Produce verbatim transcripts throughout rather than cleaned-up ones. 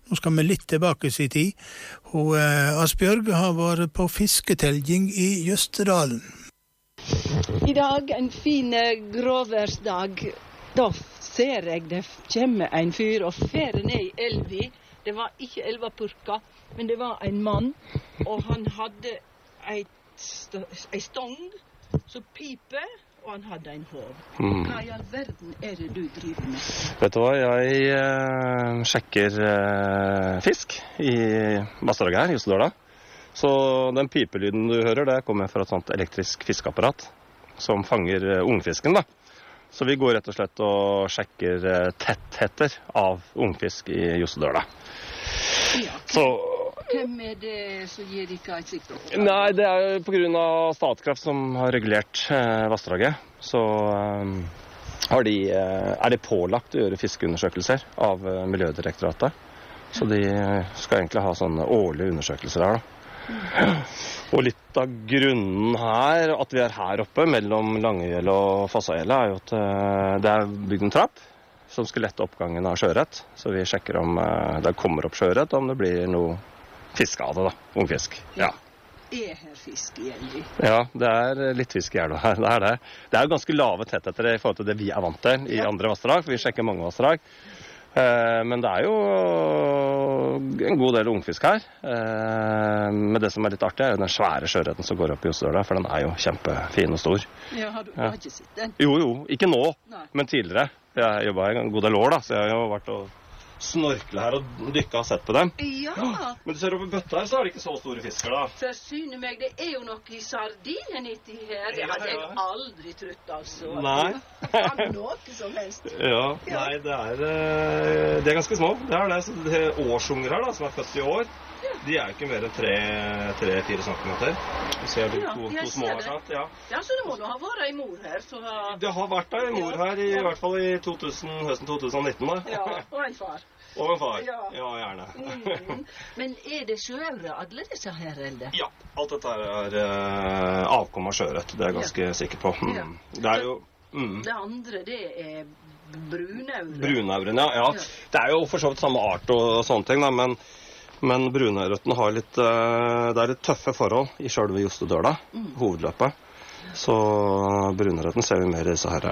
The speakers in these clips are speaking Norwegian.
Nå skal vi litt tilbake i tid. Hun, eh, Asbjørg har vært på fisketelging i Jøstedalen. I dag, en fin gråværsdag, da ser jeg det kommer en fyr og fer ned i elvi. Det var ikke elvapurka, men det var en mann, og han hadde ei, st ei stong som piper, og han hadde en håv. Mm. Hva i all verden er det du driver med? Vet du hva, jeg eh, sjekker eh, fisk i vassdraget her i Jøstedalen. Så den pipelyden du hører, det kommer fra et sånt elektrisk fiskeapparat som fanger eh, ungfisken da. Så vi går rett og slett og sjekker eh, tettheter av ungfisk i Jøstedalen. Ja, Så... Hvem er det som gir dere et sikt opp? Nei, det er jo på grunn av Statkraft som har regulert eh, vassdraget. Så eh, har de, eh, er de pålagt å gjøre fiskeundersøkelser av eh, Miljødirektoratet. Så de skal egentlig ha sånne årlige undersøkelser her da. Mm. Og litt av grunnen her, at vi er her oppe mellom Langefjell og Fossahjellet, er jo at eh, det er bygd en trapp som skal lette oppgangen av sjøørret. Så vi sjekker om eh, det kommer opp sjøørret, om det blir noe fisk av det da, ungfisk. Ja. Er her fisk i elvi? Ja, det er litt fisk i elva her, det er det. Det er jo ganske lave tettheter i forhold til det vi er vant til i ja. andre vassdrag, for vi sjekker mange vassdrag. Eh, men det er jo en god del ungfisk her. Eh, men det som er litt artig er jo den svære sjøørreten som går opp i Jøstedalen, for den er jo kjempefin og stor. Ja, har du, ja. har ikke sett den? Jo, jo, ikke nå, Nei. men tidligere. Jeg jobbet en god del år da, så jeg har jo vært og snorkle her og dykke og sett på dem. Ja. Men du ser oppe bøtta her, så er det ikke så store fisker da. Forsyne meg, det er jo noe i sardinen etti her. Det hadde jeg aldri trutt, altså. Nei. Kan noe som helst. Ja, nei, det er, de er ganske små. Det er det, så det er årsunger her da, som er født i år. De er jo ikke mer enn tre-fire centimeter. Du ser de ja, to, to små her, sant? Ja. Ja, så det må nå ha vært en mor her. Så ha... Det har vært en mor her, i, ja. i hvert fall i to tusen, høsten to tusen nitten da. Ja, og en far. Og en far, ja, ja gjerne. Mm. Men er det sjøørret alle disse her, eller? Ja, alt dette er uh, avkom av sjøørret, det er jeg ganske ja. sikker på. Mm. Ja. Det er jo... Mm. Det andre, det er brunaure. Brunauren, ja. ja. ja. Det er jo for så vidt samme art og sånne ting, da, men, men brunaureten har litt, uh, det er litt tøffe forhold i selve Jostedøla, mm. hovedløpet. Så brunaureten ser vi mer i disse her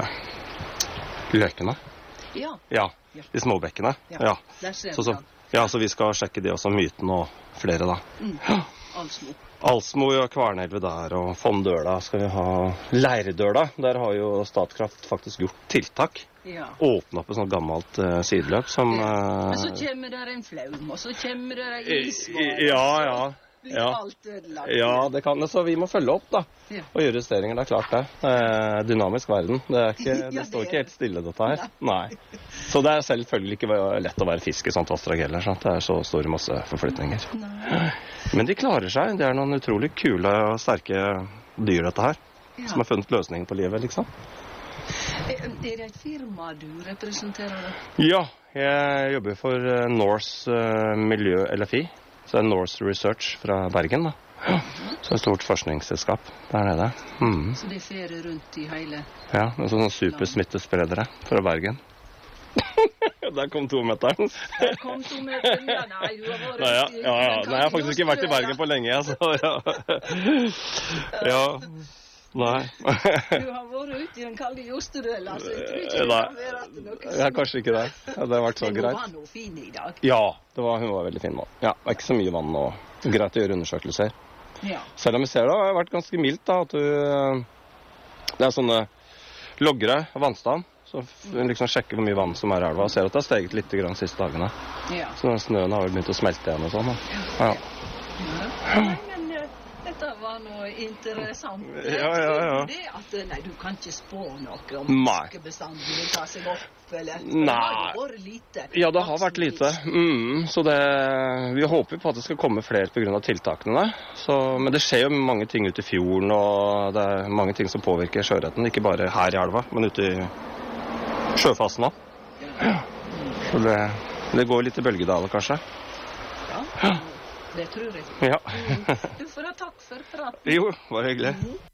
løkene. Ja. Ja, de små bekkene. Ja, ja. Så, så, ja, så vi skal sjekke det også, myten og flere da. Mm. Alsmo. Alsmo, ja, Kvarnelve der, og Fondøla skal vi ha. Leirdøla, der har jo Statkraft faktisk gjort tiltak. Ja. Åpne opp et sånt gammelt uh, sideløp som... Ja. Uh, Men så kommer der en flaum, og så kommer der en isvår. Ja, ja. Ja. Alt ødelagt. Ja, det kan det, så vi må følge opp da, ja. og gjøre justeringer, det er klart det. Eh, dynamisk verden, det, er ikke, det ja, står det ikke helt stille dette her. Nei. Så det er selvfølgelig ikke lett å være fisk i sånt vassdrag heller, sant? Det er så store masse forflytninger. Nei. Men de klarer seg, det er noen utrolig kule og sterke dyr dette her, ja. som har funnet løsningen på livet, liksom. Er det et firma du representerer? Ja, jeg jobber for Norse Miljø L F I. Så det er Norse Research fra Bergen da. Ja. Så det er et stort forskningsselskap der nede. Mm. Så det ferer rundt i hele... Ja, det er sånne supersmittespredere fra Bergen. Der kom tometeren. Der kom tometeren, ja, nei, du har vært... Nei, ja, ja, ja. Nei, jeg har faktisk ikke vært i Bergen på lenge, så ja. Ja. Nei. Du har vært ute i den kalde Jostedøla, så jeg tror ikke det kan være at noe som... Ja, kanskje ikke det. Ja, det har vært så greit. Men hun var noe fin i dag. Ja, det var, hun var veldig fin nå. Ja, det er ikke så mye vann og greit å gjøre undersøkelser. Ja. Selv om vi ser det, det har vært ganske mildt da, at du... Det er sånne loggere av vannstand, så liksom sjekker hvor mye vann som er i elva, og ser at det har steget litt de siste dagene. Ja. Så den snøen har vel begynt å smelte igjen og sånn. Da. Ja. Ja. Ja. Dette var noe interessant. Ja, ja, ja. Det at, nei, du kan ikke spå noe om fiskebestanden vil ta seg opp, eller? Nei. Det har jo vært lite. Ja, det har vært lite. Mm, så det, vi håper på at det skal komme flere på grunn av tiltakene. Så, men det skjer jo mange ting ute i fjorden, og det er mange ting som påvirker sjøørreten. Ikke bare her i elva, men ute i sjøfasen også. Ja. Så det, det går litt i bølgedaler, kanskje. Ja. Det tror jeg. Ja. Du får ha takk for praten. Jo, bare hyggelig. Mm-hmm.